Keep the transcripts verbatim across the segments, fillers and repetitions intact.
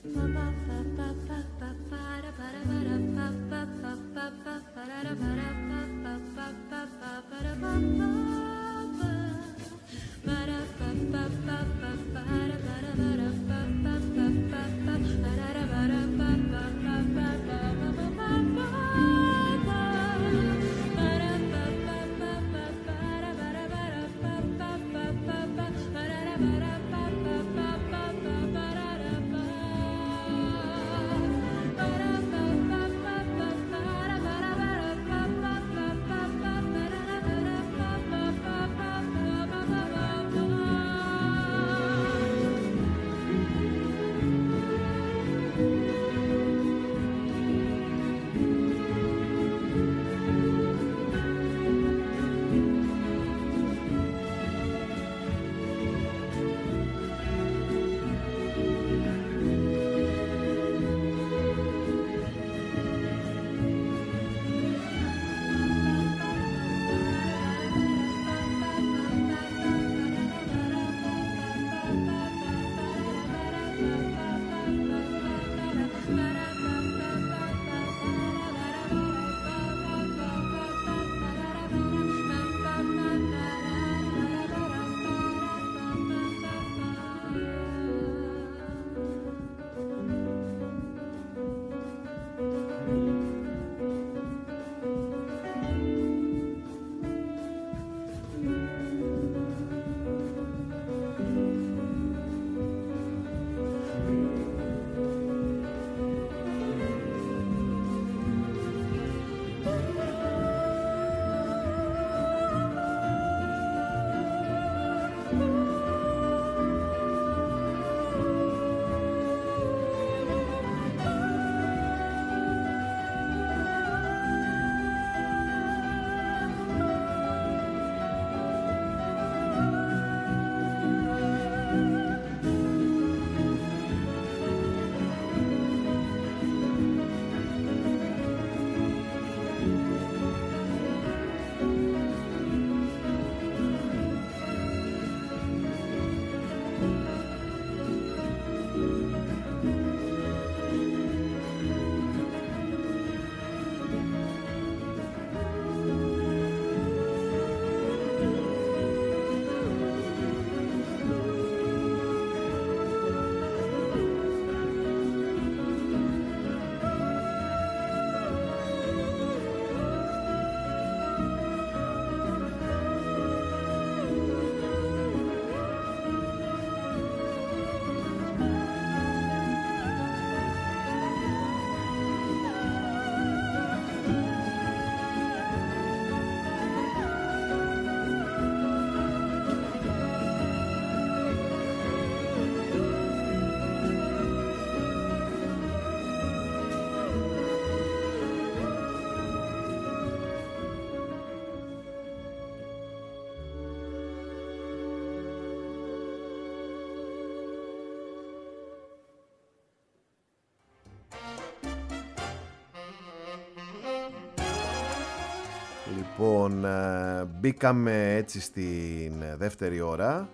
Λοιπόν, μπήκαμε έτσι στην δεύτερη ώρα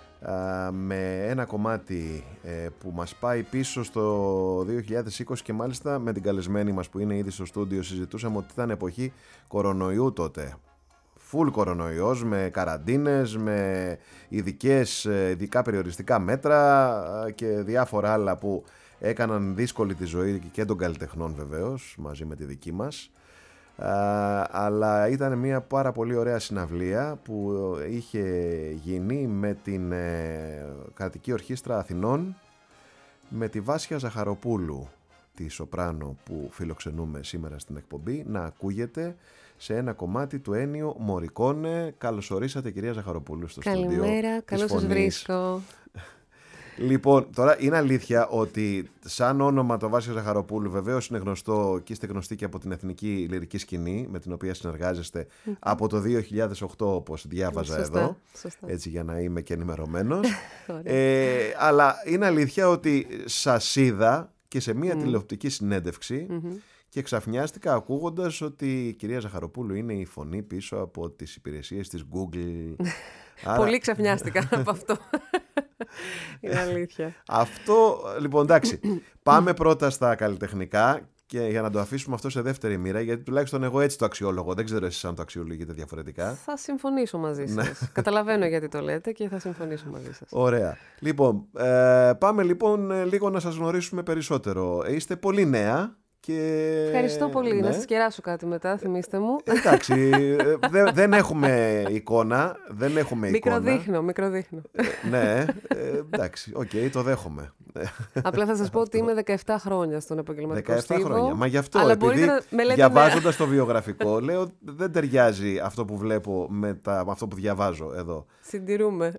με ένα κομμάτι που μας πάει πίσω στο δύο χιλιάδες είκοσι και μάλιστα με την καλεσμένη μας που είναι ήδη στο στούντιο συζητούσαμε ότι ήταν εποχή κορονοϊού τότε. Φουλ κορονοϊός, με καραντίνες, με ειδικές, ειδικά περιοριστικά μέτρα και διάφορα άλλα που έκαναν δύσκολη τη ζωή και των καλλιτεχνών βεβαίως, μαζί με τη δική μας. Uh, αλλά ήταν μια πάρα πολύ ωραία συναυλία που είχε γίνει με την ε, Κρατική Ορχήστρα Αθηνών, με τη Βάσια Ζαχαροπούλου, τη σοπράνο που φιλοξενούμε σήμερα στην εκπομπή, να ακούγεται σε ένα κομμάτι του Ένιο Μωρικόνε. Καλώς ορίσατε κυρία Ζαχαροπούλου στο στούντιο. Καλημέρα, καλώς σας βρίσκω. Λοιπόν, τώρα είναι αλήθεια ότι σαν όνομα το Βάσιο Ζαχαροπούλου βεβαίως είναι γνωστό και είστε γνωστοί και από την εθνική λυρική σκηνή με την οποία συνεργάζεστε mm-hmm. από το δύο χιλιάδες οκτώ, όπως διάβαζα σωστά, εδώ σωστά. Έτσι για να είμαι και ενημερωμένος. ε, αλλά είναι αλήθεια ότι σας είδα και σε μια mm. τηλεοπτική συνέντευξη mm-hmm. και ξαφνιάστηκα ακούγοντας ότι η κυρία Ζαχαροπούλου είναι η φωνή πίσω από τις υπηρεσίες της Google. Άρα... Πολύ ξαφνιάστηκα από αυτό. Είναι αλήθεια. Αυτό, λοιπόν, εντάξει. Πάμε πρώτα στα καλλιτεχνικά και για να το αφήσουμε αυτό σε δεύτερη μοίρα, γιατί τουλάχιστον εγώ έτσι το αξιόλογο. Δεν ξέρω εσείς αν το αξιολογείτε διαφορετικά. Θα συμφωνήσω μαζί σας. Καταλαβαίνω γιατί το λέτε και θα συμφωνήσω μαζί σας. Ωραία. Λοιπόν, ε, πάμε λοιπόν λίγο να σας γνωρίσουμε περισσότερο. Είστε πολύ νέα. Και... Ευχαριστώ πολύ. Ναι. Να σας κεράσω κάτι μετά, θυμίστε μου. Εντάξει, δε, δεν έχουμε εικόνα. Δεν έχουμε εικόνα. Μικροδείχνω, μικροδείχνω. Ε, ναι, ε, εντάξει, οκ, okay, το δέχομαι. Απλά θα σας πω ότι είμαι δεκαεπτά χρόνια στον επαγγελματικό δεκαεπτά στίβο. χρόνια. Μα γι' αυτό, αλλά επειδή να διαβάζοντας το βιογραφικό, λέω δεν ταιριάζει αυτό που βλέπω με, τα, με αυτό που διαβάζω εδώ. Συντηρούμε.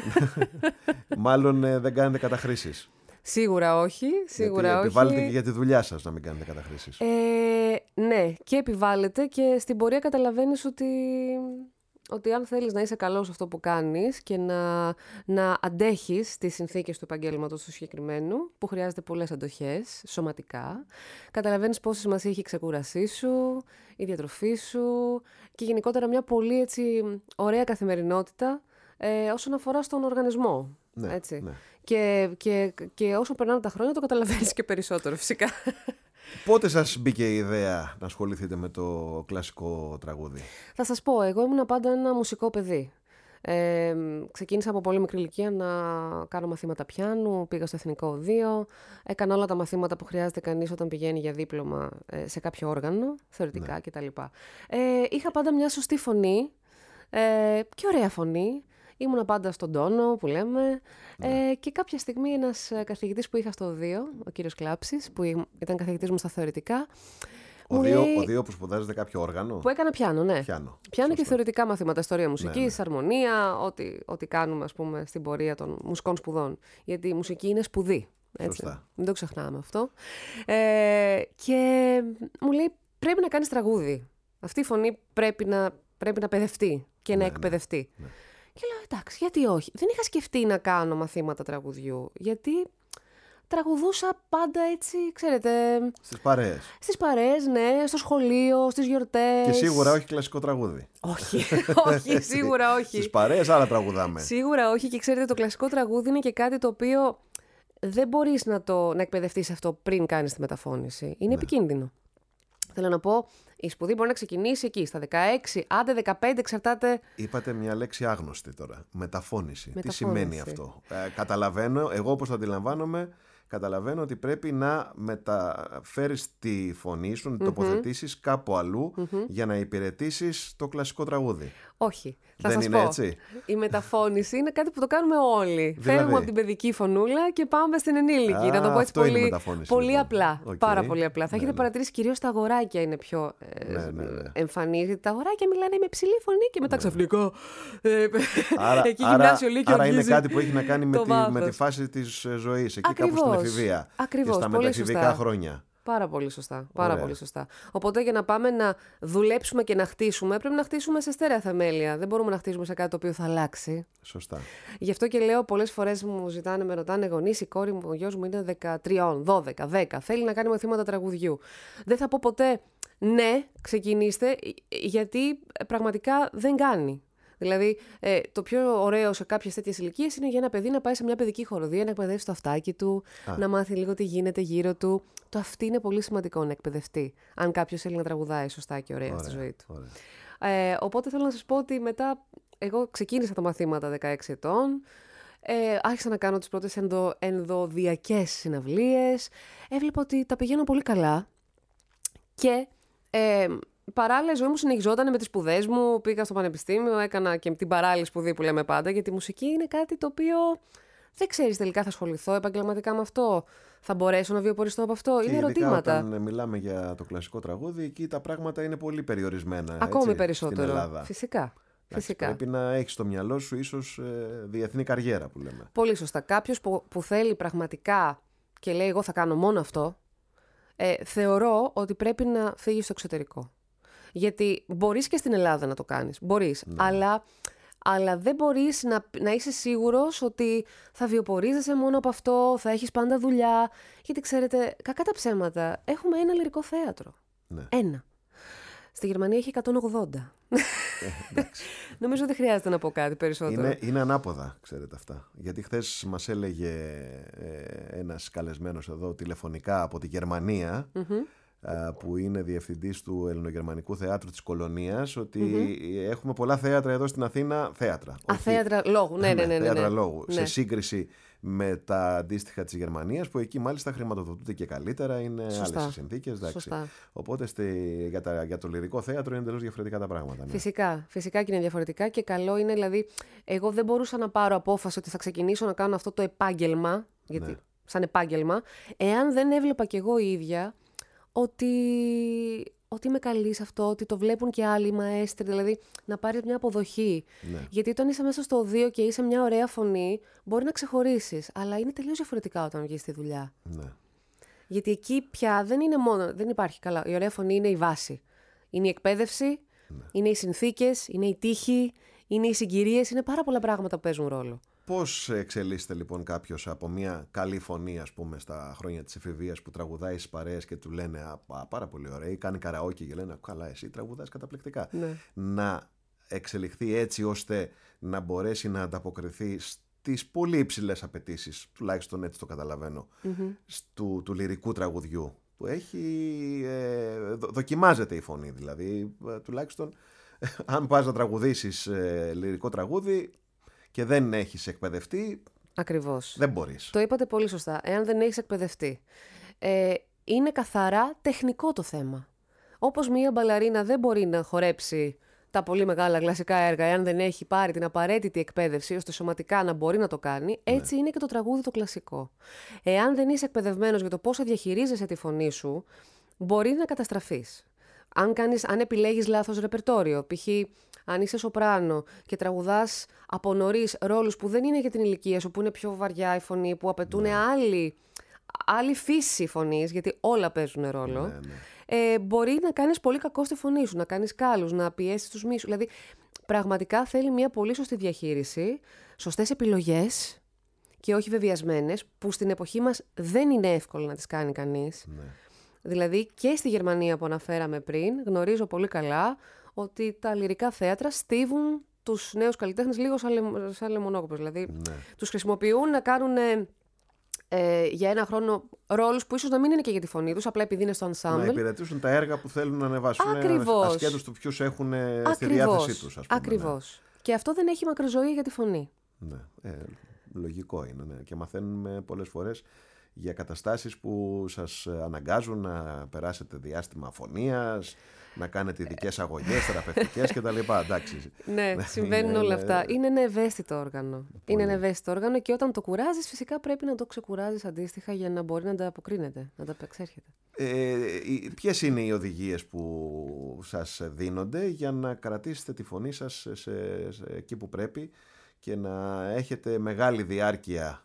Μάλλον ε, δεν κάνετε καταχρήσεις. Σίγουρα όχι. Σίγουρα γιατί όχι. επιβάλλετε και για τη δουλειά σας να μην κάνετε καταχρήσεις. Ε, ναι, και επιβάλλεται και στην πορεία καταλαβαίνεις ότι, ότι αν θέλεις να είσαι καλός σε αυτό που κάνεις και να, να αντέχεις τις συνθήκες του επαγγέλματος του συγκεκριμένου, που χρειάζεται πολλές αντοχές σωματικά, καταλαβαίνεις πόση σημασία έχει η ξεκούρασή σου, η διατροφή σου και γενικότερα μια πολύ έτσι, ωραία καθημερινότητα ε, όσον αφορά στον οργανισμό. Ναι, έτσι. Ναι. Και, και, και όσο περνάνε τα χρόνια το καταλαβαίνεις και περισσότερο φυσικά. Πότε σας μπήκε η ιδέα να ασχοληθείτε με το κλασικό τραγούδι? Θα σας πω, εγώ ήμουν πάντα ένα μουσικό παιδί. Ε, ξεκίνησα από πολύ μικρή ηλικία να κάνω μαθήματα πιάνου, πήγα στο Εθνικό Οδείο, έκανα όλα τα μαθήματα που χρειάζεται κανείς όταν πηγαίνει για δίπλωμα ε, σε κάποιο όργανο, θεωρητικά ναι. κτλ. Ε, είχα πάντα μια σωστή φωνή ε, και ωραία φωνή. Ήμουνα πάντα στον τόνο που λέμε ναι. ε, και κάποια στιγμή ένας καθηγητής που είχα στο Οδείο, ο κύριος Κλάψης, που ήταν καθηγητής μου στα θεωρητικά. Οδείο, λέει... οδείο που σπουδάζετε κάποιο όργανο? Που έκανα πιάνο, ναι. Πιάνο, πιάνο και θεωρητικά μαθήματα, ιστορία μουσικής, ναι, ναι. αρμονία, ό,τι, ό,τι κάνουμε ας πούμε στην πορεία των μουσικών σπουδών. Γιατί η μουσική είναι σπουδή. Έτσι. Σωστά. Δεν το ξεχνάμε αυτό. Ε, και μου λέει πρέπει να κάνεις τραγούδι. Αυτή η φωνή πρέπει να, πρέπει να παιδευτεί και ναι, να εκπαιδευτεί. Ναι, ναι. Και λέω εντάξει, γιατί όχι. Δεν είχα σκεφτεί να κάνω μαθήματα τραγουδιού, γιατί τραγουδούσα πάντα έτσι, ξέρετε... Στις παρέες. Στις παρέες, ναι, στο σχολείο, στις γιορτές. Και σίγουρα όχι κλασικό τραγούδι. Όχι, όχι, σίγουρα όχι. Στις παρέες άλλα τραγουδάμε. Σίγουρα όχι και ξέρετε το κλασικό τραγούδι είναι και κάτι το οποίο δεν μπορείς να, το, να εκπαιδευτείς αυτό πριν κάνεις τη μεταφώνηση. Είναι ναι. επικίνδυνο. Θέλω να πω, η σπουδή μπορεί να ξεκινήσει εκεί, στα δεκαέξι, άντε δεκαπέντε, εξαρτάται... Είπατε μια λέξη άγνωστη τώρα, μεταφώνηση. μεταφώνηση. Τι σημαίνει αυτό? Ε, καταλαβαίνω, εγώ όπως το αντιλαμβάνομαι, καταλαβαίνω ότι πρέπει να μεταφέρεις τη φωνή σου, να την mm-hmm. τοποθετήσεις κάπου αλλού mm-hmm. για να υπηρετήσεις το κλασικό τραγούδι. Όχι. Θα Δεν σας είναι πω. έτσι? Η μεταφώνηση είναι κάτι που το κάνουμε όλοι. Δηλαδή... Φεύγουμε από την παιδική φωνούλα και πάμε στην ενήλικη. Α, να το πω έτσι πολύ, πολύ λοιπόν. απλά. Okay. Πάρα πολύ απλά. Θα ναι, έχετε ναι. παρατηρήσει κυρίως τα αγοράκια είναι πιο ε, ναι, ναι, ναι. εμφανή. Γιατί τα αγοράκια μιλάνε με ψηλή φωνή και μετά ναι. ξαφνικά. Ε, άρα, εκεί άρα, λύκειο άρα είναι κάτι που έχει να κάνει με τη, με τη φάση της ζωής. Εκεί Ακριβώς. κάπου στην εφηβεία. Ακριβώς. Και στα πολύ μεταφηβικά σωστά. χρόνια. Πάρα πολύ σωστά. Πάρα Ωραία. πολύ σωστά. Οπότε για να πάμε να δουλέψουμε και να χτίσουμε, πρέπει να χτίσουμε σε στέρεα θεμέλια. Δεν μπορούμε να χτίσουμε σε κάτι το οποίο θα αλλάξει. Σωστά. Γι' αυτό και λέω πολλές φορές μου ζητάνε, με ρωτάνε γονείς, η κόρη μου, ο γιος μου είναι δεκατρία, δώδεκα, δέκα. Θέλει να κάνει μαθήματα τραγουδιού. Δεν θα πω ποτέ ναι, ξεκινήστε, γιατί πραγματικά δεν κάνει. Δηλαδή, ε, το πιο ωραίο σε κάποιες τέτοιες ηλικίες είναι για ένα παιδί να πάει σε μια παιδική χοροδία, να εκπαιδεύσει το αυτάκι του, Α. να μάθει λίγο τι γίνεται γύρω του. Το αυτή είναι πολύ σημαντικό να εκπαιδευτεί, αν κάποιος θέλει να τραγουδάει σωστά και ωραία, ωραία στη ζωή του. Ε, οπότε θέλω να σας πω ότι μετά, εγώ ξεκίνησα τα μαθήματα δεκαέξι ετών, ε, άρχισα να κάνω τις πρώτες ενδο, ενδοδιακές συναυλίες, έβλεπα ότι τα πηγαίνω πολύ καλά και... Ε, παράλληλα η ζωή μου συνεχιζόταν με τις σπουδές μου, πήγα στο πανεπιστήμιο, έκανα και την παράλληλη σπουδή που λέμε πάντα, γιατί η μουσική είναι κάτι το οποίο δεν ξέρεις τελικά θα ασχοληθώ επαγγελματικά με αυτό, θα μπορέσω να βιοποριστώ από αυτό, και είναι ερωτήματα. Όταν μιλάμε για το κλασικό τραγούδι, εκεί τα πράγματα είναι πολύ περιορισμένα. Ακόμη έτσι, περισσότερο. Στην Ελλάδα. Φυσικά. Φυσικά. Πρέπει να έχεις στο μυαλό σου ίσως ε, διεθνή καριέρα που λέμε. Πολύ σωστά. Κάποιος που, που θέλει πραγματικά και λέει εγώ θα κάνω μόνο αυτό, ε, θεωρώ ότι πρέπει να φύγει στο εξωτερικό. Γιατί μπορείς και στην Ελλάδα να το κάνεις, μπορείς, ναι. αλλά, αλλά δεν μπορείς να, να είσαι σίγουρος ότι θα βιοπορίζεσαι μόνο από αυτό, θα έχεις πάντα δουλειά. Γιατί ξέρετε, κακά τα ψέματα, έχουμε ένα λυρικό θέατρο. Ναι. Ένα. Στη Γερμανία έχει εκατόν ογδόντα. Νομίζω δεν χρειάζεται να πω κάτι περισσότερο. Είναι, είναι ανάποδα, ξέρετε αυτά. Γιατί χθες μας έλεγε ε, ένας καλεσμένος εδώ τηλεφωνικά από τη Γερμανία, mm-hmm. που είναι διευθυντής του Ελληνογερμανικού Θεάτρου της Κολονίας, ότι mm-hmm. έχουμε πολλά θέατρα εδώ στην Αθήνα, θέατρα. Α, όχι, θέατρα λόγου, ναι, ναι, ναι. ναι, θέατρα ναι. λόγου, ναι. σε σύγκριση με τα αντίστοιχα της Γερμανίας, που εκεί μάλιστα χρηματοδοτούνται και καλύτερα, είναι Σωστά. άλλες οι συνθήκες. Οπότε στη, για, τα, για το λυρικό θέατρο είναι εντελώς διαφορετικά τα πράγματα. Ναι. Φυσικά, φυσικά και είναι διαφορετικά και καλό είναι, δηλαδή, εγώ δεν μπορούσα να πάρω απόφαση ότι θα ξεκινήσω να κάνω αυτό το επάγγελμα, γιατί ναι. σαν επάγγελμα, εάν δεν έβλεπα κι εγώ η ίδια ότι, ότι είμαι καλή σε αυτό, ότι το βλέπουν και άλλοι μαέστροι, δηλαδή να πάρεις μια αποδοχή. Ναι. Γιατί όταν είσαι μέσα στο οδείο και είσαι μια ωραία φωνή, μπορεί να ξεχωρίσεις, αλλά είναι τελείως διαφορετικά όταν βγεις στη δουλειά. Ναι. Γιατί εκεί πια δεν είναι μόνο, δεν υπάρχει καλά. Η ωραία φωνή είναι η βάση. Είναι η εκπαίδευση, ναι. είναι οι συνθήκες, είναι η τύχη, είναι οι συγκυρίες, είναι πάρα πολλά πράγματα που παίζουν ρόλο. Πώς εξελίσσεται λοιπόν κάποιος από μια καλή φωνή, ας πούμε, στα χρόνια της εφηβείας, που τραγουδάει στις παρέες και του λένε α, πάρα πολύ ωραία, ή κάνει καραόκι και λένε καλά, εσύ τραγουδάς καταπληκτικά. Ναι. Να εξελιχθεί έτσι ώστε να μπορέσει να ανταποκριθεί στις πολύ υψηλές απαιτήσεις, τουλάχιστον έτσι το καταλαβαίνω, mm-hmm. του, του λυρικού τραγουδιού, που έχει, ε, δο, δοκιμάζεται η φωνή, δηλαδή ε, τουλάχιστον αν πας να τραγουδήσεις ε, λυρικό τραγούδι και δεν έχεις εκπαιδευτεί, ακριβώς. Δεν μπορείς. Το είπατε πολύ σωστά. Εάν δεν έχεις εκπαιδευτεί. Ε, είναι καθαρά τεχνικό το θέμα. Όπως μία μπαλαρίνα δεν μπορεί να χορέψει τα πολύ μεγάλα κλασικά έργα, εάν δεν έχει πάρει την απαραίτητη εκπαίδευση, ώστε σωματικά να μπορεί να το κάνει, έτσι ναι. είναι και το τραγούδι το κλασικό. Εάν δεν είσαι εκπαιδευμένος για το πώς θα διαχειρίζεσαι τη φωνή σου, μπορεί να καταστραφείς. Αν, κάνεις, αν επιλέγεις λάθος ρεπερτόριο, π.χ. αν είσαι σοπράνο και τραγουδάς από νωρίς ρόλους που δεν είναι για την ηλικία σου, που είναι πιο βαριά η φωνή, που απαιτούν ναι. άλλη, άλλη φύση φωνής, γιατί όλα παίζουν ρόλο, ναι, ναι. Ε, μπορεί να κάνεις πολύ κακό στη φωνή σου, να κάνεις κάλους, να πιέσεις τους μυς σου. Δηλαδή, πραγματικά θέλει μια πολύ σωστή διαχείριση, σωστές επιλογές και όχι βεβαιασμένες, που στην εποχή μας δεν είναι εύκολο να τις κάνει κανείς. Ναι. Δηλαδή, και στη Γερμανία που αναφέραμε πριν, γνωρίζω πολύ καλά ότι τα λυρικά θέατρα στίβουν τους νέους καλλιτέχνες λίγο σαν, λε, σαν λεμονόκοπες. Δηλαδή, ναι. τους χρησιμοποιούν να κάνουν ε, για ένα χρόνο ρόλους που ίσως να μην είναι και για τη φωνή τους, απλά επειδή είναι στο ensemble. Να υπηρετήσουν τα έργα που θέλουν να ανεβάσουν, ασχέτως του ποιους έχουν Ακριβώς. στη διάθεσή τους, ας πούμε. Ακριβώς. Ναι. Και αυτό δεν έχει μακροζωή για τη φωνή. Ναι, ε, λογικό είναι. Ναι. Και μαθαίνουμε πολλές φορές για καταστάσεις που σας αναγκάζουν να περάσετε διάστημα αφωνίας, να κάνετε ειδικές αγωγές, θεραπευτικές κτλ. Εντάξει. Ναι, συμβαίνουν είναι, όλα αυτά. Είναι ένα ευαίσθητο όργανο. Πολύ. Είναι ένα ευαίσθητο όργανο και όταν το κουράζεις, φυσικά πρέπει να το ξεκουράζεις αντίστοιχα για να μπορεί να ανταποκρίνεται, να ανταπεξέρχεται. Ε, ποιες είναι οι οδηγίες που σας δίνονται για να κρατήσετε τη φωνή σας σε, σε, σε, εκεί που πρέπει και να έχετε μεγάλη διάρκεια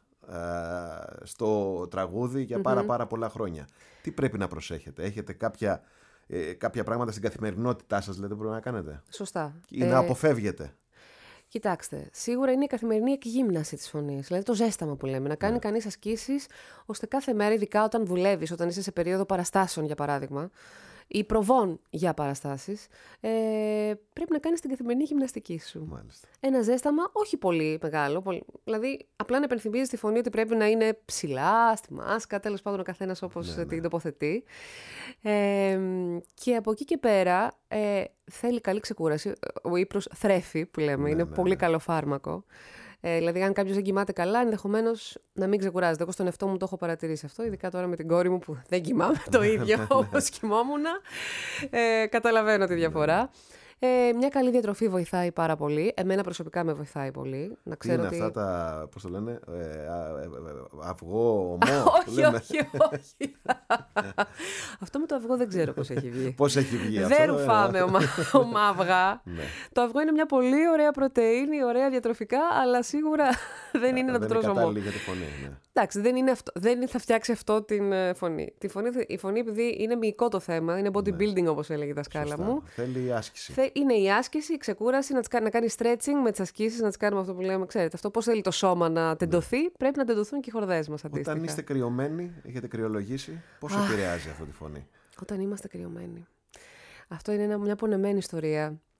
στο τραγούδι για πάρα mm-hmm. πάρα πολλά χρόνια? Τι πρέπει να προσέχετε? Έχετε κάποια, ε, κάποια πράγματα στην καθημερινότητά σας, λέτε, πρέπει να κάνετε? Σωστά. Ή να ε, αποφεύγετε? Κοιτάξτε, σίγουρα είναι η καθημερινή εκγύμναση της φωνής, δηλαδή το ζέσταμα που λέμε, να κάνει ναι. κανείς ασκήσεις, ώστε κάθε μέρα, ειδικά όταν δουλεύεις, όταν είσαι σε περίοδο παραστάσεων για παράδειγμα, ή προβών για παραστάσεις, ε, πρέπει να κάνεις την καθημερινή γυμναστική σου. Μάλιστα. Ένα ζέσταμα, όχι πολύ μεγάλο, πολύ, δηλαδή απλά να επενθυμίζεις τη φωνή ότι πρέπει να είναι ψηλά, στη μάσκα, τέλος πάντων ο καθένας όπως ναι, την ναι. τοποθετεί. Ε, και από εκεί και πέρα ε, θέλει καλή ξεκούραση. Ο ύπνος θρέφει, που λέμε, ναι, είναι ναι, πολύ ναι. καλό φάρμακο. Ε, δηλαδή, αν κάποιος δεν κοιμάται καλά, ενδεχομένως να μην ξεκουράζεται. Εγώ στον εαυτό μου το έχω παρατηρήσει αυτό, ειδικά τώρα με την κόρη μου που δεν κοιμάμαι το ίδιο όπως κοιμόμουν. Ε, καταλαβαίνω τη διαφορά. Ε, μια καλή διατροφή βοηθάει πάρα πολύ. Εμένα προσωπικά με βοηθάει πολύ. Να ξέρω είναι ότι... αυτά τα, πώς το λένε, ε, ε, ε, αυγό, ομό. όχι, όχι, όχι. Αυτό με το αυγό δεν ξέρω πώς έχει βγει. Πώς έχει βγει αυτό? Δεν ρουφάμε ομαύγα. Το αυγό είναι μια πολύ ωραία πρωτεΐνη, ωραία διατροφικά, αλλά σίγουρα δεν είναι να το τρως ομό. Δεν είναι κατάλληλη για τη φωνή. Εντάξει, δεν, είναι αυτό, δεν θα φτιάξει αυτό την φωνή. Τη φωνή. Η φωνή, επειδή είναι μυϊκό το θέμα, είναι bodybuilding όπως έλεγε η δασκάλα μου. Θέλει άσκηση. Είναι η άσκηση, η ξεκούραση, να, τις, να κάνει stretching με τις ασκήσεις, να τις κάνουμε αυτό που λέμε. Ξέρετε, αυτό πώς θέλει το σώμα να τεντωθεί, ναι. πρέπει να τεντωθούν και οι χορδές μας αντίστοιχα. Όταν είστε κρυωμένοι, έχετε κρυολογήσει, πώς επηρεάζει αυτό τη φωνή? Όταν είμαστε κρυωμένοι. Αυτό είναι μια πονεμένη ιστορία.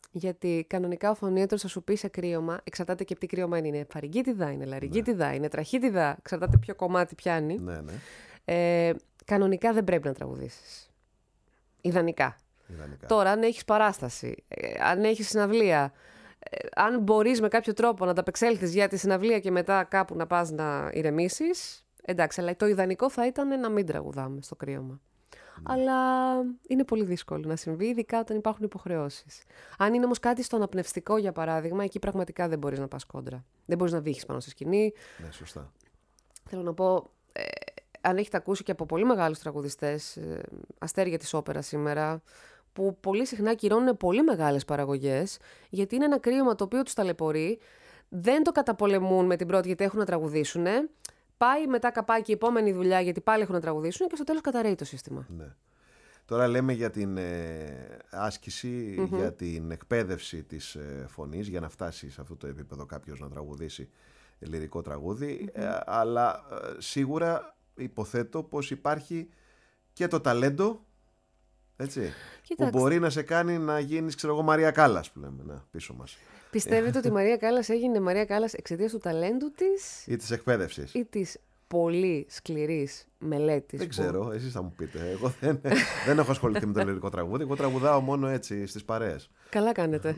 Γιατί κανονικά ο φωνίατρος θα σου πει σε κρύωμα, εξαρτάται και από τι κρύωμα είναι. Είναι φαρυγγίτιδα, είναι λαρυγγίτιδα, ναι. είναι τραχίτιδα, εξαρτάται ποιο κομμάτι πιάνει. Ναι, ναι. Ε, κανονικά δεν πρέπει να τραγουδήσεις. Ιδανικά. Ιδανικά. Τώρα, αν έχεις παράσταση, ε, αν έχεις συναυλία, ε, αν μπορείς με κάποιο τρόπο να τα απεξέλθεις για τη συναυλία και μετά κάπου να πας να ηρεμήσεις, εντάξει, αλλά το ιδανικό θα ήταν να μην τραγουδάμε στο κρύωμα. Αλλά είναι πολύ δύσκολο να συμβεί, ειδικά όταν υπάρχουν υποχρεώσεις. Αν είναι όμως κάτι στο αναπνευστικό, για παράδειγμα, εκεί πραγματικά δεν μπορείς να πας κόντρα. Δεν μπορείς να βύχεις πάνω στη σκηνή. Ναι, σωστά. Θέλω να πω, ε, αν έχετε ακούσει και από πολύ μεγάλους τραγουδιστές, ε, αστέρια της όπερας σήμερα, που πολύ συχνά κυρώνουν πολύ μεγάλες παραγωγές, γιατί είναι ένα κρύωμα το οποίο τους ταλαιπωρεί, δεν το καταπολεμούν με την πρώτη γιατί έχουν να τραγουδήσουν. Πάει μετά καπάκι η επόμενη δουλειά γιατί πάλι έχουν να τραγουδήσουν και στο τέλος καταρρέει το σύστημα. Ναι. Τώρα λέμε για την ε, άσκηση, mm-hmm. για την εκπαίδευση της ε, φωνής, για να φτάσει σε αυτό το επίπεδο κάποιος να τραγουδήσει λυρικό τραγούδι, mm-hmm. ε, αλλά ε, σίγουρα υποθέτω πως υπάρχει και το ταλέντο, έτσι, που μπορεί να σε κάνει να γίνεις, ξέρω εγώ, Μαρία Κάλλας που λέμε, να, πίσω μας. Πιστεύετε ότι η Μαρία Κάλλας έγινε Μαρία Κάλλας εξαιτίας του ταλέντου της ή της εκπαίδευσης ή της πολύ σκληρής μελέτης? Δεν που... ξέρω, εσείς θα μου πείτε. Εγώ δεν, δεν έχω ασχοληθεί με το λυρικό τραγούδι. Εγώ τραγουδάω μόνο έτσι στις παρέες. Καλά κάνετε.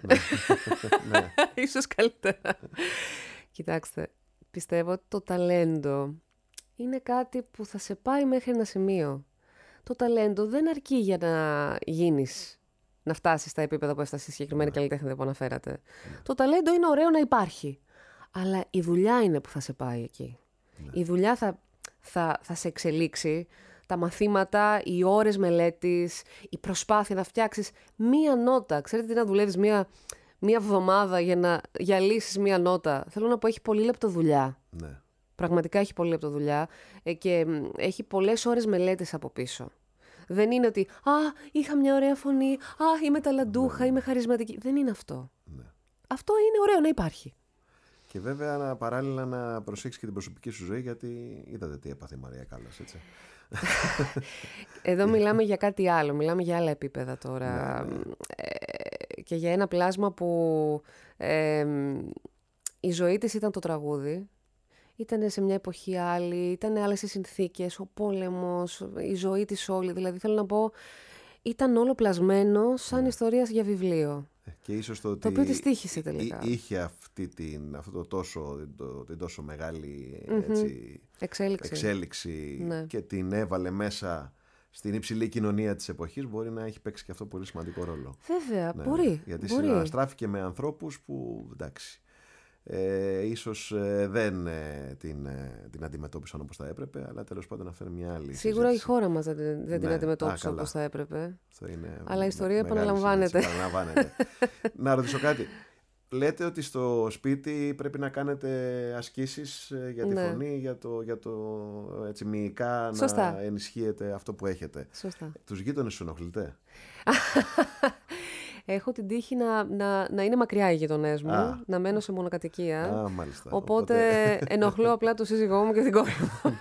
Ναι. Ίσως καλύτερα. Κοιτάξτε, πιστεύω ότι το ταλέντο είναι κάτι που θα σε πάει μέχρι ένα σημείο. Το ταλέντο δεν αρκεί για να γίνεις, να φτάσεις στα επίπεδα που έφτασε η συγκεκριμένη ναι. καλλιτέχνη που αναφέρατε. Ναι. Το ταλέντο είναι ωραίο να υπάρχει. Αλλά η δουλειά είναι που θα σε πάει εκεί. Ναι. Η δουλειά θα, θα, θα σε εξελίξει. Τα μαθήματα, οι ώρες μελέτης, η προσπάθεια να φτιάξεις μία νότα. Ξέρετε τι να δουλεύεις μία, μία εβδομάδα για να γυαλίσεις μία νότα? Θέλω να πω, έχει πολύ λεπτό δουλειά. Ναι. Πραγματικά έχει πολύ λεπτό δουλειά και έχει πολλές ώρες μελέτης από πίσω. Δεν είναι ότι «Α, είχα μια ωραία φωνή, α, είμαι ταλαντούχα, ναι. είμαι χαρισματική». Δεν είναι αυτό. Ναι. Αυτό είναι ωραίο να υπάρχει. Και βέβαια να, παράλληλα να προσέξεις και την προσωπική σου ζωή, γιατί είδατε τι έπαθε η Μαρία Κάλλας, έτσι. Εδώ μιλάμε για κάτι άλλο, μιλάμε για άλλα επίπεδα τώρα. Ναι, ναι. Ε, και για ένα πλάσμα που ε, η ζωή της ήταν το τραγούδι. Ήταν σε μια εποχή άλλη, ήταν άλλες οι συνθήκες, ο πόλεμος, η ζωή της όλη. Δηλαδή θέλω να πω, ήταν όλο πλασμένο σαν ναι. ιστορία για βιβλίο. Και ίσως το, ότι το οποίο της τύχησε τελικά. Είχε αυτή την, αυτό το τόσο, το, την τόσο μεγάλη έτσι, mm-hmm. εξέλιξη, εξέλιξη ναι. και την έβαλε μέσα στην υψηλή κοινωνία της εποχής, μπορεί να έχει παίξει και αυτό πολύ σημαντικό ρόλο. Βέβαια, ναι, μπορεί. Γιατί μπορεί. συναστράφηκε με ανθρώπους που, εντάξει, ε, ίσως ε, δεν ε, την, ε, την αντιμετώπισαν όπως θα έπρεπε, αλλά τέλος πάντων αυτό είναι μια άλλη Σίγουρα συζήτηση. Η χώρα μας δεν, δεν ναι. την αντιμετώπισε όπως θα έπρεπε. Είναι αλλά η ιστορία επαναλαμβάνεται. Να ρωτήσω κάτι. Λέτε ότι στο σπίτι πρέπει να κάνετε ασκήσεις για τη ναι. φωνή, για το, για το έτσι, μυϊκά Σωστά. να ενισχύετε αυτό που έχετε. Σωστά. Τους γείτονες σου ενοχλείτε? Έχω την τύχη να, να, να είναι μακριά οι γειτονές μου, Α. να μένω σε μονοκατοικία. Α, μάλιστα. Οπότε, οπότε... ενοχλώ απλά το σύζυγό μου και την κόρη μου.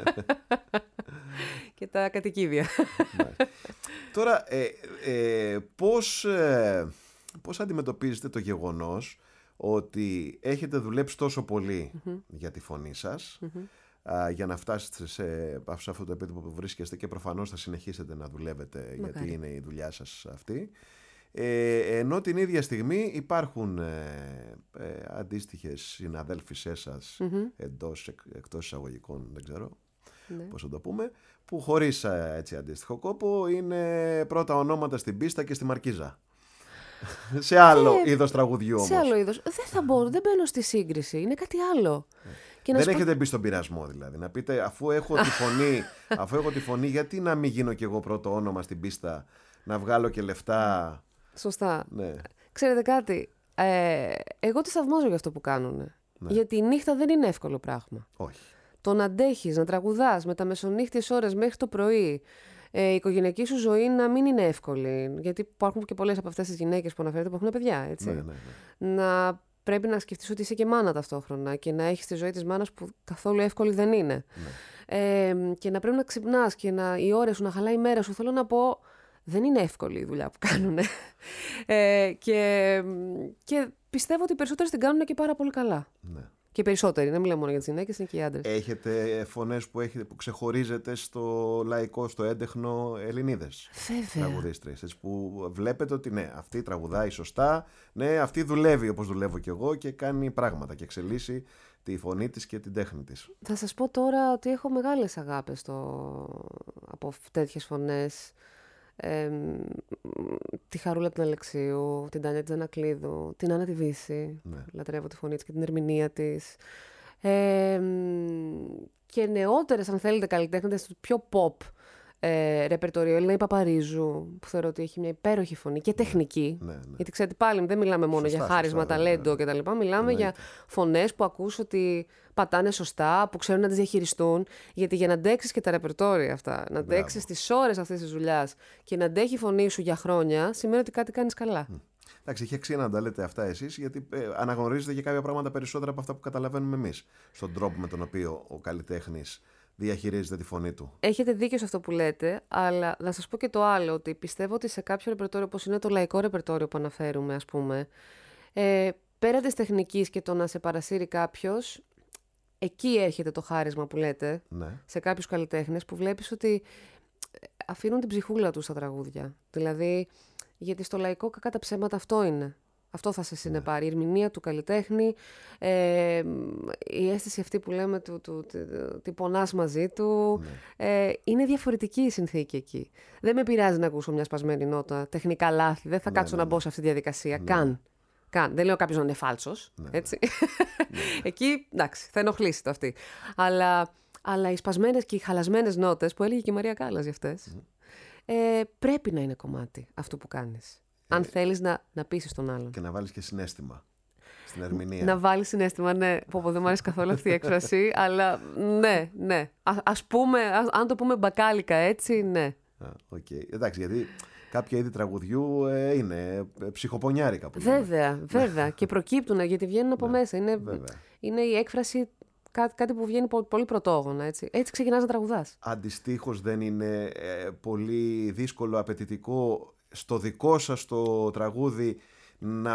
Και τα κατοικίδια. Τώρα, ε, ε, πώς... Ε... Πώς αντιμετωπίζετε το γεγονός ότι έχετε δουλέψει τόσο πολύ mm-hmm. για τη φωνή σας mm-hmm. α, για να φτάσετε σε, σε αυτό το επίπεδο που βρίσκεστε και προφανώς θα συνεχίσετε να δουλεύετε Μακάρι. γιατί είναι η δουλειά σας αυτή, ε, ενώ την ίδια στιγμή υπάρχουν ε, ε, αντίστοιχες συναδέλφισές σας mm-hmm. εντός, εκ, εκτός εισαγωγικών, δεν ξέρω ναι. πώς θα το πούμε, που χωρίς έτσι αντίστοιχο κόπο είναι πρώτα ονόματα στην πίστα και στη μαρκίζα. Σε άλλο ε, είδος τραγουδιού όμως. Σε άλλο είδος. Δεν θα μπορώ, δεν μπαίνω στη σύγκριση. Είναι κάτι άλλο. Ε. Και δεν έχετε μπει στον πειρασμό δηλαδή. Να πείτε αφού έχω τη φωνή, αφού έχω τη φωνή, γιατί να μην γίνω κι εγώ πρώτο όνομα στην πίστα, να βγάλω και λεφτά. Σωστά. Ναι. Ξέρετε κάτι, ε, εγώ τις θαυμάζω για αυτό που κάνουν. Ναι. Γιατί η νύχτα δεν είναι εύκολο πράγμα. Όχι. Το να αντέχεις, να τραγουδάς με τα μεσονύχτιες ώρες μέχρι το πρωί, ε, η οικογενειακή σου ζωή να μην είναι εύκολη. Γιατί υπάρχουν και πολλές από αυτές τις γυναίκες που αναφέρετε που έχουν παιδιά, έτσι. Ναι, ναι, ναι. Να πρέπει να σκεφτείς ότι είσαι και μάνα ταυτόχρονα και να έχεις τη ζωή της μάνας που καθόλου εύκολη δεν είναι. Ναι. Ε, και να πρέπει να ξυπνάς και να, οι ώρες σου να χαλάει η μέρα σου. Θέλω να πω, δεν είναι εύκολη η δουλειά που κάνουν. Ε, και, και πιστεύω ότι οι περισσότερες την κάνουν και πάρα πολύ καλά. Ναι. Και οι περισσότεροι, δεν μιλάω μόνο για τις γυναίκες, είναι και οι άντρες. Έχετε φωνές που, έχετε, που ξεχωρίζετε στο λαϊκό, στο έντεχνο Ελληνίδες τραγουδίστρες, έτσι, που βλέπετε ότι ναι, αυτή τραγουδάει σωστά, ναι, αυτή δουλεύει όπως δουλεύω κι εγώ και κάνει πράγματα και εξελίσσει τη φωνή της και την τέχνη της. Θα σας πω τώρα ότι έχω μεγάλες αγάπες στο... από τέτοιες φωνές. Ε, τη Χαρούλα την Αλεξίου, την Τάνια Τζανακλίδου, την Άννα τη Βύση, ναι. Λατρεύω τη φωνή της και την ερμηνεία της. Ε, και νεότερες, αν θέλετε, καλλιτέχνες του πιο pop ε, ρεπερτορίο, Ελένη Παπαρίζου, που θεωρώ ότι έχει μια υπέροχη φωνή και τεχνική. Ναι, ναι. Γιατί ξέρετε πάλι, δεν μιλάμε μόνο σωστά, για χάρισμα, σωστά, ταλέντο ναι, ναι. κτλ. Μιλάμε ναι, για φωνές που ακούς ότι πατάνε σωστά, που ξέρουν να τις διαχειριστούν. Γιατί για να αντέξεις και τα ρεπερτόρια αυτά, να αντέξεις τις ώρες αυτής της δουλειάς και να αντέχει η φωνή σου για χρόνια, σημαίνει ότι κάτι κάνεις καλά. Mm. Εντάξει, έχει αξία να τα λέτε αυτά εσείς, γιατί ε, αναγνωρίζετε και κάποια πράγματα περισσότερα από αυτά που καταλαβαίνουμε εμείς. Στον τρόπο με τον οποίο ο καλλιτέχνης διαχειρίζεται τη φωνή του. Έχετε δίκιο σε αυτό που λέτε, αλλά να σας πω και το άλλο, ότι πιστεύω ότι σε κάποιο ρεπερτόριο, όπως είναι το λαϊκό ρεπερτόριο που αναφέρουμε, ας πούμε, ε, πέρα της τεχνικής και το να σε παρασύρει κάποιος, εκεί έρχεται το χάρισμα που λέτε, ναι. σε κάποιους καλλιτέχνες που βλέπεις ότι αφήνουν την ψυχούλα τους στα τραγούδια. Δηλαδή, γιατί στο λαϊκό κακά τα ψέματα αυτό είναι. Αυτό θα σε συνεπάρει. Ναι. Η ερμηνεία του καλλιτέχνη, ε, η αίσθηση αυτή που λέμε του, του, του, του, τι πονάς μαζί του. Ναι. Ε, είναι διαφορετική η συνθήκη εκεί. Δεν με πειράζει να ακούσω μια σπασμένη νότα, τεχνικά λάθη. Δεν θα ναι, κάτσω ναι, να μπω σε αυτή τη διαδικασία. Ναι. Καν. Καν. Δεν λέω κάποιος να είναι φάλτσος. Ναι, έτσι. Ναι. Εκεί, εντάξει, θα ενοχλήσει το αυτή. Αλλά, αλλά οι σπασμένες και οι χαλασμένες νότες, που έλεγε και η Μαρία Κάλλας για αυτές, mm. ε, πρέπει να είναι κομμάτι αυτού που κάνεις. Αν θέλεις να, να πείσεις τον άλλον. Και να βάλεις και συναίσθημα στην ερμηνεία. Να βάλεις συναίσθημα, ναι. Πω, πω, δεν μου αρέσει καθόλου αυτή η έκφραση, αλλά ναι, ναι. Α, ας πούμε, ας, αν το πούμε μπακάλικα έτσι, ναι. Α, okay. Εντάξει, γιατί κάποια είδη τραγουδιού ε, είναι ψυχοπονιάρικα. Που βέβαια, βέβαια. Και προκύπτουν, γιατί βγαίνουν από ναι, μέσα. Είναι, είναι η έκφραση κάτι, κάτι που βγαίνει πολύ πρωτόγωνα. Έτσι, έτσι ξεκινάς να τραγουδάς. Αντιστοίχως δεν είναι ε, πολύ δύσκολο, απαιτητικό στο δικό σας το τραγούδι να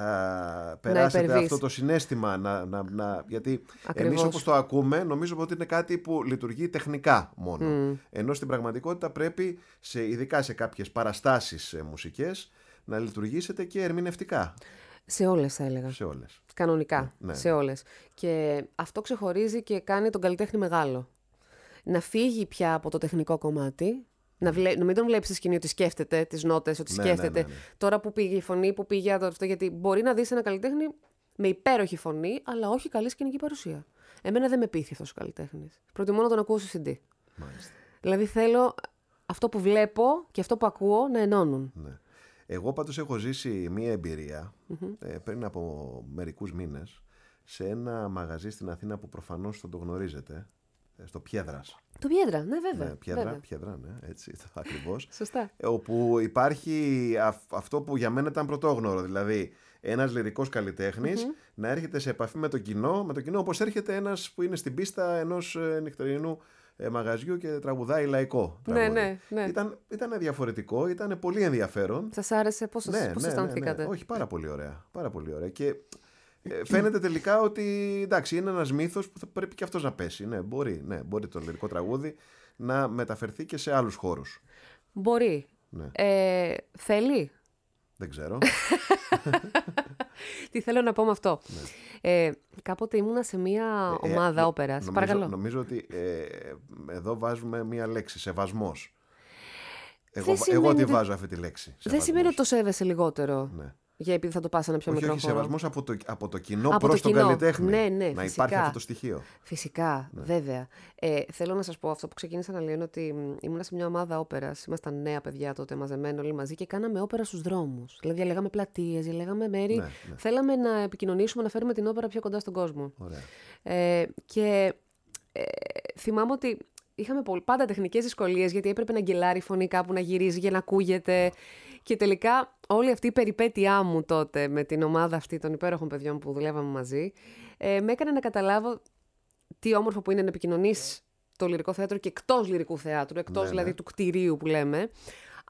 α, περάσετε να αυτό το συναίσθημα να, να, να, γιατί ακριβώς. Εμείς όπως το ακούμε νομίζουμε ότι είναι κάτι που λειτουργεί τεχνικά μόνο mm. ενώ στην πραγματικότητα πρέπει σε, ειδικά σε κάποιες παραστάσεις ε, μουσικές να λειτουργήσετε και ερμηνευτικά. Σε όλες θα έλεγα. Σε όλες. Κανονικά, ναι. σε όλες. Και αυτό ξεχωρίζει και κάνει τον καλλιτέχνη μεγάλο. Να φύγει πια από το τεχνικό κομμάτι. Να, βλέ... να μην τον βλέπει στη σκηνή ότι σκέφτεται τις νότες, ότι ναι, σκέφτεται ναι, ναι, ναι. τώρα που πήγε η φωνή, που πήγε αυτό. Γιατί μπορεί να δεις ένα καλλιτέχνη με υπέροχη φωνή, αλλά όχι καλή σκηνική παρουσία. Εμένα δεν με πείθει αυτός ο καλλιτέχνης. Προτιμώ να τον ακούω σε σι ντι. Μάλιστα. Δηλαδή θέλω αυτό που βλέπω και αυτό που ακούω να ενώνουν. Ναι. Εγώ πάντως έχω ζήσει μία εμπειρία mm-hmm. ε, πριν από μερικούς μήνες σε ένα μαγαζί στην Αθήνα που προφανώς θα το γνωρίζετε. Στο Πιέδρας. Το Πιέδρα, ναι, βέβαια. Ναι, Πιέδρα, βέβαια. Πιέδρα, ναι, έτσι, ακριβώς. Σωστά. Όπου υπάρχει α, αυτό που για μένα ήταν πρωτόγνωρο, δηλαδή ένας λυρικός καλλιτέχνης mm-hmm. να έρχεται σε επαφή με το κοινό, με το κοινό όπως έρχεται ένας που είναι στην πίστα ενός ε, νυχτερινού ε, μαγαζιού και τραγουδάει λαϊκό τραγούδι. Ναι, ναι, ναι. Ήταν, ήταν διαφορετικό, ήταν πολύ ενδιαφέρον. Σας άρεσε, πώς, ναι, πώς ναι, αισθανθήκατε? Ναι, ναι, όχι, πάρα πολύ ωραία, πάρα πολύ ωραία. Και φαίνεται τελικά ότι εντάξει, είναι ένας μύθος που θα πρέπει και αυτός να πέσει. Ναι, μπορεί, ναι, μπορεί το λυρικό τραγούδι να μεταφερθεί και σε άλλους χώρους. Μπορεί. Ναι. Ε, θέλει. Δεν ξέρω. Τι θέλω να πω με αυτό. Ναι. Ε, κάποτε ήμουνα σε μια ε, ομάδα ε, όπερας. Νομίζω, Παρακαλώ. Νομίζω ότι ε, εδώ βάζουμε μια λέξη, σεβασμός. Εγώ, εγώ τη βάζω αυτή τη λέξη. Σεβασμός. Δεν σημαίνει ότι το σέβεσαι λιγότερο. Ναι. Για επειδή θα το πας σε ένα πιο όχι, μικρό όχι, χώρο. Σεβασμός από το, από το κοινό από προς το τον καλλιτέχνη. Ναι, ναι, να φυσικά. υπάρχει αυτό το στοιχείο. Φυσικά, ναι. βέβαια. Ε, θέλω να σας πω αυτό που ξεκίνησα να λέω είναι ότι ήμουν σε μια ομάδα όπερας. Ήμασταν νέα παιδιά τότε μαζεμένοι όλοι μαζί και κάναμε όπερα στους δρόμους. Δηλαδή, λέγαμε πλατείες, λέγαμε μέρη. Ναι, ναι. Θέλαμε να επικοινωνήσουμε, να φέρουμε την όπερα πιο κοντά στον κόσμο. Ε, και ε, θυμάμαι ότι είχαμε πάντα τεχνικές δυσκολίες γιατί έπρεπε να γκελάρει η φωνή κάπου, να γυρίζει για να ακούγεται. Και τελικά όλη αυτή η περιπέτειά μου τότε με την ομάδα αυτή των υπέροχων παιδιών που δουλεύαμε μαζί ε, με έκανε να καταλάβω τι όμορφο που είναι να επικοινωνείς το λυρικό θέατρο και εκτός λυρικού θεάτρου, εκτός ναι, δηλαδή ναι. του κτηρίου που λέμε,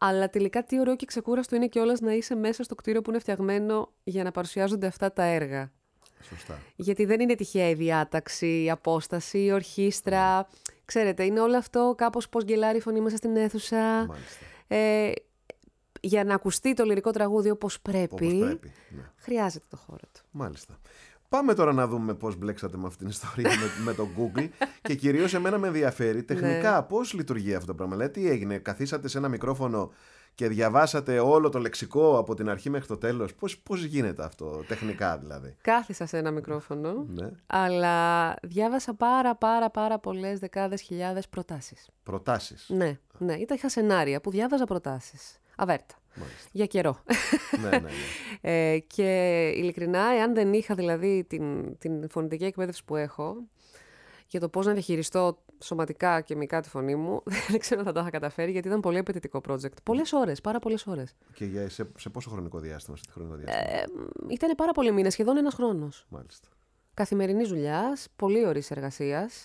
Αλλά τελικά τι ωραίο και ξεκούραστο είναι κιόλας να είσαι μέσα στο κτίριο που είναι φτιαγμένο για να παρουσιάζονται αυτά τα έργα. Σωστά. Γιατί δεν είναι τυχαία η διάταξη, η απόσταση, η ορχήστρα. Mm. Ξέρετε, είναι όλο αυτό κάπως πώς γκελάρει η φωνή μέσα στην αίθουσα. Ε, για να ακουστεί το λυρικό τραγούδι όπως πρέπει, όπως πρέπει ναι. χρειάζεται το χώρο του. Μάλιστα. Πάμε τώρα να δούμε πώς μπλέξατε με αυτήν την ιστορία με, με το Google και κυρίως εμένα με ενδιαφέρει τεχνικά ναι. πώς λειτουργεί αυτό το πράγμα. Δηλαδή, τι έγινε, καθίσατε σε ένα μικρόφωνο και διαβάσατε όλο το λεξικό από την αρχή μέχρι το τέλος. Πώς, πώς γίνεται αυτό, τεχνικά δηλαδή? Κάθισα σε ένα μικρόφωνο, ναι. αλλά διάβασα πάρα πάρα πάρα πολλές δεκάδες χιλιάδες προτάσεις. Προτάσεις? Ναι, ναι. Ήταν, είχα σενάρια που διάβαζα προτάσεις. Αβέρτα. Μάλιστα. Για καιρό. ναι, ναι, ναι. ε, και ειλικρινά, εάν δεν είχα δηλαδή την, την φωνητική εκπαίδευση που έχω, για το πώς να διαχειριστώ σωματικά και μυϊκά τη φωνή μου, δεν ξέρω αν θα το είχα καταφέρει, γιατί ήταν πολύ απαιτητικό project. Πολλές ώρες, πάρα πολλές ώρες. Και για, σε, σε πόσο χρονικό διάστημα, σε τι χρονικό διάστημα? Ε, ήταν πάρα πολλοί μήνες, σχεδόν ένας χρόνος. Μάλιστα. Καθημερινής δουλειάς, πολύ ώρες εργασίας.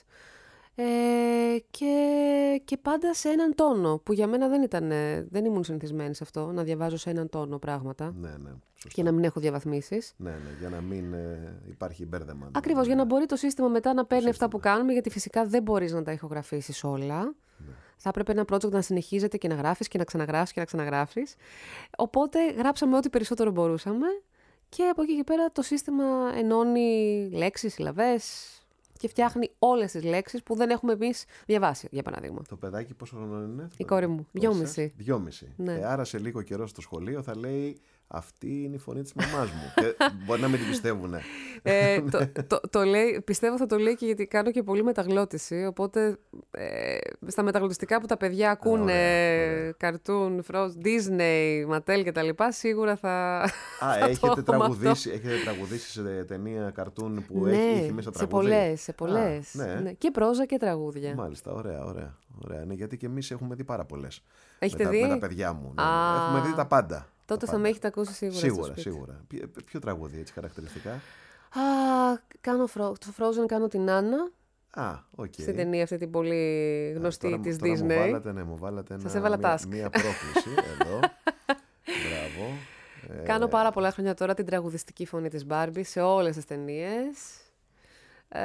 Ε, και, και πάντα σε έναν τόνο, που για μένα δεν, ήταν, δεν ήμουν συνηθισμένη σε αυτό, να διαβάζω σε έναν τόνο πράγματα. Ναι, ναι, σωστά. Και να μην έχω διαβαθμίσεις. Ναι, ναι, για να μην ε, υπάρχει μπέρδεμα. Ακριβώς, ναι. Για να μπορεί το σύστημα μετά να παίρνει αυτά που κάνουμε, γιατί φυσικά δεν μπορείς να τα ηχογραφήσεις όλα. Ναι. Θα έπρεπε ένα project να συνεχίζεται και να γράφεις και να ξαναγράφεις και να ξαναγράφεις. Οπότε γράψαμε ό,τι περισσότερο μπορούσαμε και από εκεί και πέρα το σύστημα ενώνει λέξεις, συλλαβές, και φτιάχνει όλες τις λέξεις που δεν έχουμε εμείς διαβάσει, για παράδειγμα. Το παιδάκι πόσο χρόνο είναι? Η κόρη μου, δυόμιση. Δυόμιση. Ναι. Ε, άρα σε λίγο καιρό στο σχολείο θα λέει αυτή είναι η φωνή της μαμάς μου. Και μπορεί να μην την πιστεύουνε. Ε, το, το, το λέει, πιστεύω θα το λέει και γιατί κάνω και πολύ μεταγλώτηση, οπότε ε, στα μεταγλωτιστικά που τα παιδιά ακούνε καρτούν, Disney, Mattel και τα λοιπά, σίγουρα θα, Α, θα έχετε, τραγουδήσει, έχετε τραγουδήσει σε ταινία καρτούν που ναι, έχει, έχει μέσα τραγούδι? σε πολλές, σε πολλές. Α, ναι. Ναι. Και πρόζα και τραγούδια. Μάλιστα, ωραία, ωραία. ωραία. Ναι, γιατί και εμείς έχουμε δει πάρα πολλές. Έχετε με δει? Τα, με τα παιδιά μου. Ναι. Έχουμε δει τα πάντα. Τότε τα θα με έχετε ακούσει σίγουρα. Σίγουρα, σίγουρα. Ποιο, ποιο τραγούδι έτσι χαρακτηριστικά? Α, κάνω φρο... το Frozen, κάνω την Άννα. Α, οκ. Okay. Στην ταινία αυτή την πολύ γνωστή Α, της Disney. Μου βάλατε, ναι, μου βάλατε ένα, Σας έβαλα μία, task. μία πρόκληση εδώ. Μπράβο. Κάνω πάρα πολλά χρόνια τώρα την τραγουδιστική φωνή της Barbie σε όλες τις ταινίες. Ε,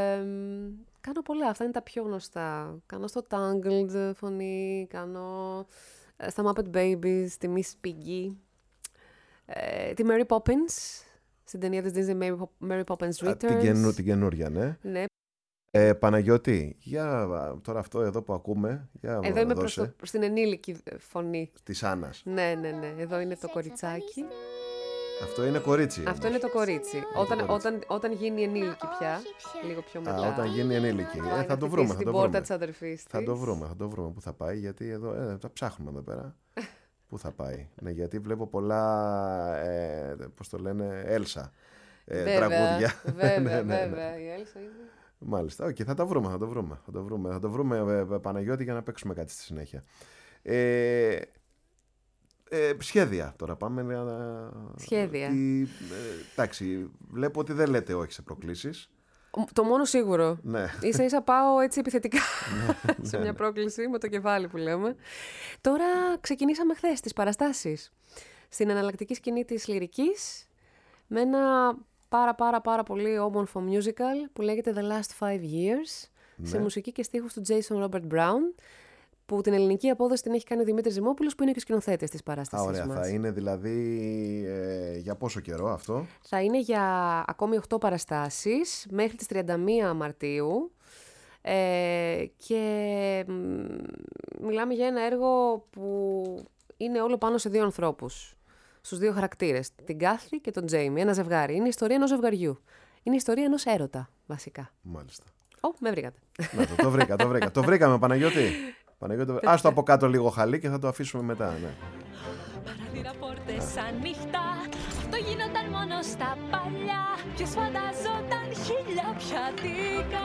κάνω πολλά, αυτά είναι τα πιο γνωστά. Κάνω στο Tangled φωνή, κάνω στα Muppet Babies, τη Miss Piggy, ε, τη Mary Poppins, στην ταινία της Disney Mary, Mary Poppins Returns. Α, την, καινού, την καινούρια, ναι. ναι. Ε, Παναγιώτη, για τώρα αυτό εδώ που ακούμε, για εδώ είμαι προς, το, προς την ενήλικη φωνή. Της Άννας. Ναι, ναι, ναι. Εδώ είναι το κοριτσάκι. Αυτό είναι κορίτσι. Αυτό είναι το κορίτσι. Όταν, το κορίτσι. Όταν, όταν γίνει ενήλικη πια, λίγο πιο μετά. Α, όταν γίνει ενήλικη. Ε, θα το βρούμε. Θα το βρούμε. Της αδερφής θα το βρούμε. Θα το βρούμε που θα πάει, γιατί εδώ ε, τα ψάχνουμε εδώ πέρα. Πού θα πάει. Ναι, γιατί βλέπω πολλά, ε, πώς το λένε, Έλσα ε, βέβαια, τραγούδια. Βέβαια, ναι, ναι, ναι. βέβαια. Η Έλσα είναι... Μάλιστα. Okay, θα τα βρούμε, θα το βρούμε. Θα το βρούμε, θα το βρούμε ε, Παναγιώτη, για να παίξουμε κάτι στη συνέχεια. Ε, Ε, σχέδια τώρα πάμε. Σχέδια. Τι, ε, εντάξει, βλέπω ότι δεν λέτε όχι σε προκλήσεις. Το μόνο σίγουρο. Ναι. Ίσα ίσα πάω έτσι επιθετικά σε ναι, μια ναι. πρόκληση με το κεφάλι που λέμε. Τώρα ξεκινήσαμε χθες τις παραστάσεις στην εναλλακτική σκηνή της λυρικής με ένα πάρα πάρα πάρα πολύ όμορφο musical που λέγεται The Last Five Years, ναι, σε μουσική και στίχους του Jason Robert Brown, που την ελληνική απόδοση την έχει κάνει ο Δημήτρης Ζημόπουλος, που είναι και σκηνοθέτης της παράστασης. Α, ωραία. μας. Θα είναι δηλαδή ε, για πόσο καιρό αυτό? Θα είναι για ακόμη οκτώ παραστάσεις μέχρι τις τριάντα μία Μαρτίου ε, και μ, μιλάμε για ένα έργο που είναι όλο πάνω σε δύο ανθρώπους, στους δύο χαρακτήρες, την Κάθη και τον Τζέιμι, ένα ζευγάρι. Είναι η ιστορία ενός ζευγαριού. Είναι η ιστορία ενός έρωτα, βασικά. Μάλιστα. Ω, με βρήκατε. Να, το, το βρήκα, το βρήκα. Το βρήκαμε, Παναγιώτη. Παναγιώτη, ας το από κάτω λίγο χαλί και θα το αφήσουμε μετά, ναι. Παραθύρα, πόρτες ανοιχτά, αυτό γινόταν μόνο στα παλιά. Ποιος φανταζόταν χιλιαπιατικά,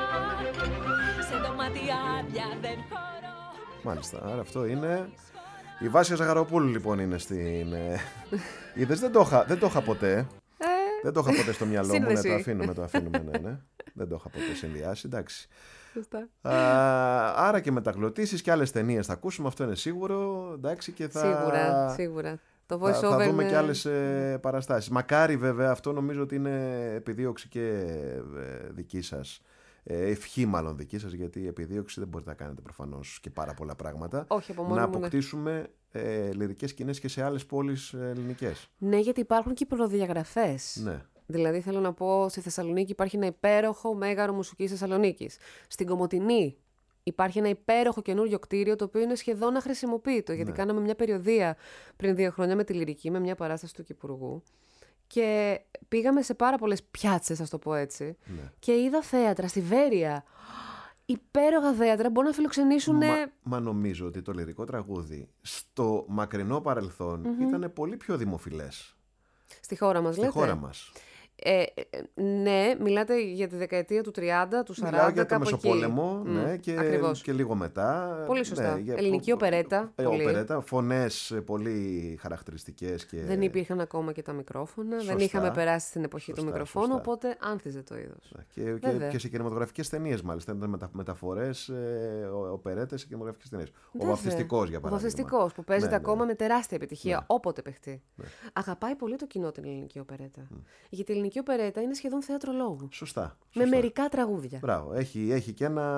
σε δωμάτια άδεια δεν χωρώ. Μάλιστα, άρα αυτό είναι... Η Βάσια Ζαχαροπούλου λοιπόν είναι στην... Είδες, δεν το είχα, δεν το είχα ποτέ. Ε, δεν το είχα ποτέ στο μυαλό μου, ναι, σύνδεση. το αφήνουμε, το αφήνουμε, ναι, ναι. Δεν το είχα ποτέ συνδυάσει, εντάξει. Σωστά. Α, άρα και μεταγλωτήσεις και άλλες ταινίες θα ακούσουμε, αυτό είναι σίγουρο. Εντάξει, και θα... Σίγουρα, σίγουρα. Το voice θα, over θα δούμε είναι... και άλλες ε, παραστάσεις. Μακάρι βέβαια, αυτό νομίζω ότι είναι επιδίωξη και ε, δική σας. Ε, ευχή μάλλον δική σας, γιατί η επιδίωξη δεν μπορείτε να κάνετε προφανώς και πάρα πολλά πράγματα. Όχι, από μόνο να μου, ναι. αποκτήσουμε ε, λυρικές σκηνές και σε άλλες πόλεις ε, ελληνικές. Ναι, γιατί υπάρχουν και προδιαγραφές. Ναι. Δηλαδή θέλω να πω, στη Θεσσαλονίκη υπάρχει ένα υπέροχο μέγαρο μουσικής Θεσσαλονίκης. Στην Κομοτηνή υπάρχει ένα υπέροχο καινούριο κτίριο, το οποίο είναι σχεδόν αχρησιμοποιητό. Γιατί Ναι. κάναμε μια περιοδεία πριν δύο χρόνια με τη Λυρική, με μια παράσταση του Κυπουργού. Και πήγαμε σε πάρα πολλές πιάτσες, ας το πω έτσι. Ναι. Και είδα θέατρα στη Βέρεια. Υπέροχα θέατρα, μπορούν να φιλοξενήσουν. Μα, μα νομίζω ότι το λυρικό τραγούδι στο μακρινό παρελθόν Mm-hmm. ήταν πολύ πιο δημοφιλές. Στη χώρα μας, Στη λέτε. χώρα μας. Ε, ε, ναι, μιλάτε για τη δεκαετία του τριάντα, του σαράντα. Μιλάω για το κάπου Μεσοπόλεμο, εκεί. ναι, Μμ, και, ακριβώς. και λίγο μετά. Πολύ σωστά. Ναι, για- Ελληνική οπερέτα, Ε, πολύ. οπερέτα, φωνές ε, πολύ χαρακτηριστικές. Και... Δεν υπήρχαν ακόμα και τα μικρόφωνα. Δεν Σωστά. είχαμε περάσει στην εποχή Σωστά, του μικροφόνου, σωστά. οπότε άνθιζε το είδος. Και, και, Βέβαια. και σε κινηματογραφικές ταινίες μάλιστα. Ήταν μετα, μεταφορές, ε, ο- οπερέτες σε κινηματογραφικές ταινίες. Ο Βέβαια. Βαφτιστικός, για Ο παράδειγμα. Βαφτιστικός, που παίζεται Ναι, ναι. ακόμα με τεράστια επιτυχία, Ναι. όποτε παιχτεί. Ναι. Αγαπάει πολύ το κοινό την ελληνική οπερέτα. Γιατί η ελληνική οπερέτα είναι σχεδόν θέατρο λόγου. Σωστά. Με σωστά. μερικά τραγούδια. Μπράβο. Έχει, έχει και ένα.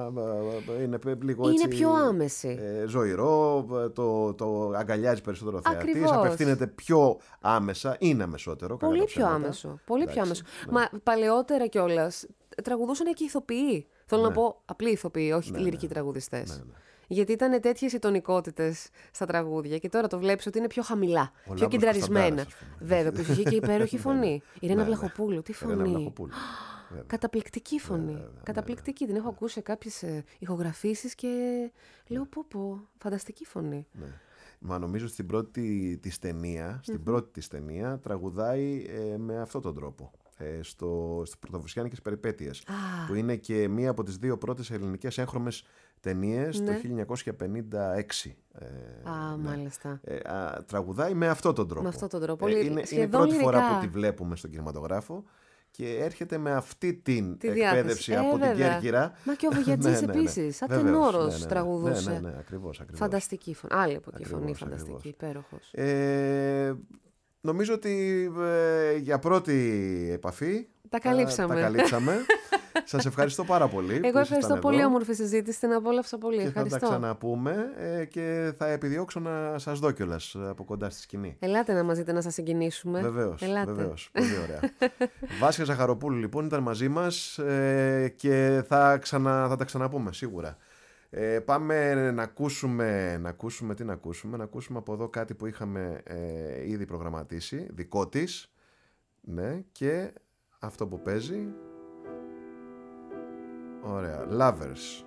ε, Είναι λίγο Είναι έτσι, πιο άμεση. ε, ζωηρό. ε, Το, το αγκαλιάζει περισσότερο ο θεατής. Ακριβώς. Απευθύνεται πιο άμεσα. Είναι αμεσότερο. κακά Πολύ τα πιο ψέματα. άμεσο. Πολύ πιο Εντάξει, άμεσο. ναι. Μα παλαιότερα κιόλας τραγουδούσαν και ηθοποιοί. Θέλω Ναι. να πω απλοί ηθοποιοί, όχι Ναι, λυρικοί ναι. τραγουδιστές. Ναι, ναι. Γιατί ήταν τέτοιες οι τονικότητες στα τραγούδια και τώρα το βλέπεις ότι είναι πιο χαμηλά, πιο Λάμπρος κεντραρισμένα. Κωνσταντάρας, ας πούμε. Βέβαια, που είχε και υπέροχη φωνή. Η Ρένα Ναι, ναι. Βλαχοπούλου, τι Ρένα φωνή. Βλαχοπούλου. Βέβαια. Καταπληκτική φωνή. βέβαια, ναι, Καταπληκτική. Την έχω ακούσει σε κάποιες ε, ηχογραφήσεις και λέω πω πω, φανταστική φωνή. Ναι. Μα νομίζω στην πρώτη της ταινία, στην πρώτη της ταινία τραγουδάει ε, με αυτόν τον τρόπο. Ε, στο, στο Πρωτοβουσιάνικες Περιπέτειες. Α. Που είναι και μία από τις δύο πρώτες ελληνικές έγχρωμες ταινίες Ναι. το χίλια εννιακόσια πενήντα έξι. Ε, Α, ναι. μάλιστα. Ε, α, τραγουδάει με αυτόν τον τρόπο. Με αυτόν τον τρόπο. Ε, Λυ- είναι, είναι η σχεδόν πρώτη φορά λυρικά. που τη βλέπουμε στον κινηματογράφο και έρχεται με αυτή την Τη εκπαίδευση διάθεση. Ε, από την βέβαια. Κέρκυρα. Μα και ο Βουγιατζής Ναι, ναι, ναι. επίσης, σαν Βεβαίως, τενόρος ναι, ναι, ναι. τραγουδούσε. Ναι, ναι, ναι, ακριβώς, ακριβώς. Φανταστική φωνή. Άλλη από εκεί Ακριβώς, φωνή, ακριβώς. φανταστική, υπέροχος. Ε, νομίζω ότι ε, για πρώτη επαφή Τα καλύψαμε. Τα, τα καλύψαμε. Σας ευχαριστώ πάρα πολύ. Εγώ που ευχαριστώ ήσασταν πολύ, εδώ όμορφη συζήτηση, την απόλαυσα πολύ. και θα Ευχαριστώ. τα ξαναπούμε ε, και θα επιδιώξω να σας δω κιόλας από κοντά στη σκηνή. Ελάτε να μας δείτε να σας συγκινήσουμε. Βεβαίως, Ελάτε. βεβαίως. Πολύ ωραία. Βάσια Ζαχαροπούλου λοιπόν ήταν μαζί μας ε, και θα, ξανα, θα τα ξαναπούμε σίγουρα. Ε, πάμε να ακούσουμε, να ακούσουμε, τι να ακούσουμε, να ακούσουμε από εδώ κάτι που είχαμε ε, ήδη προγραμματίσει, δικό της, ναι, και αυτό που παίζει, ωραία, Lovers.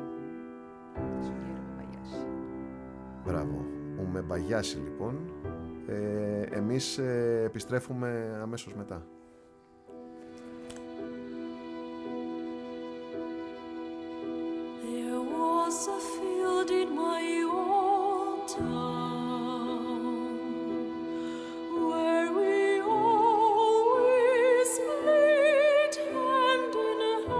Μπράβο, ο Μεμπαγιάση λοιπόν, ε, εμείς ε, επιστρέφουμε αμέσως μετά. There was a field in my old town where we always played hand in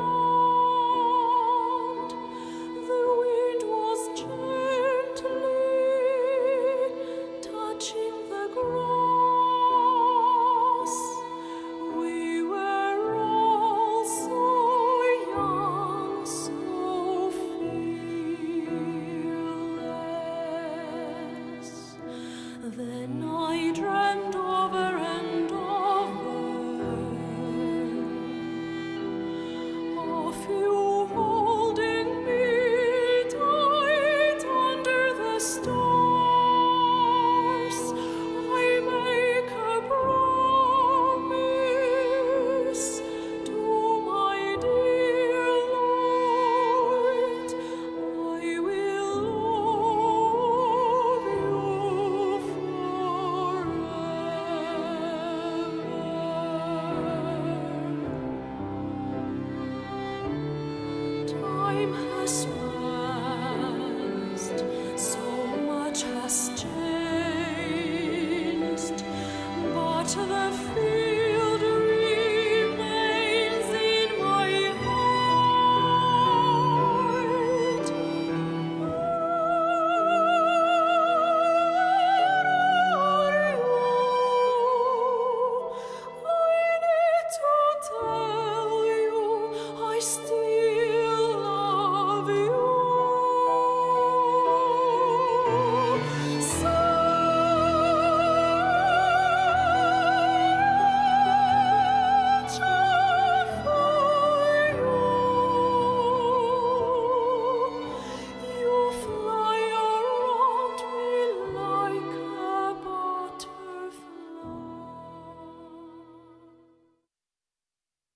hand. The wind was gently touching the grass. We were all so young, so fearless. Then